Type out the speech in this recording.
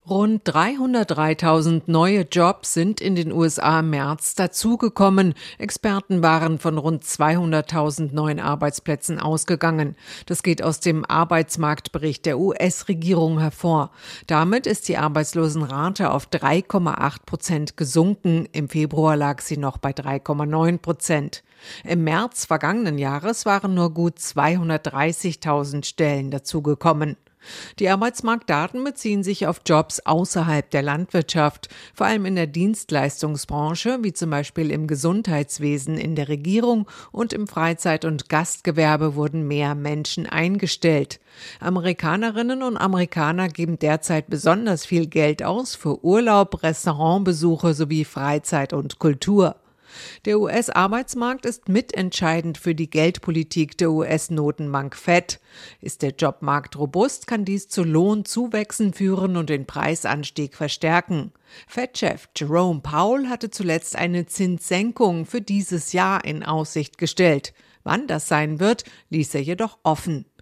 Rund 303.000 neue Jobs sind in den USA im März dazugekommen. Experten waren von rund 200.000 neuen Arbeitsplätzen ausgegangen. Das geht aus dem Arbeitsmarktbericht der US-Regierung hervor. Damit ist die Arbeitslosenrate auf 3,8% gesunken. Im Februar lag sie noch bei 3,9%. Im März vergangenen Jahres waren nur gut 230.000 Stellen dazugekommen. Die Arbeitsmarktdaten beziehen sich auf Jobs außerhalb der Landwirtschaft. Vor allem in der Dienstleistungsbranche, wie zum Beispiel im Gesundheitswesen, in der Regierung und im Freizeit- und Gastgewerbe wurden mehr Menschen eingestellt. Amerikanerinnen und Amerikaner geben derzeit besonders viel Geld aus für Urlaub, Restaurantbesuche sowie Freizeit und Kultur. Der US-Arbeitsmarkt ist mitentscheidend für die Geldpolitik der US-Notenbank Fed. Ist der Jobmarkt robust, kann dies zu Lohnzuwächsen führen und den Preisanstieg verstärken. Fed-Chef Jerome Powell hatte zuletzt eine Zinssenkung für dieses Jahr in Aussicht gestellt. Wann das sein wird, ließ er jedoch offen.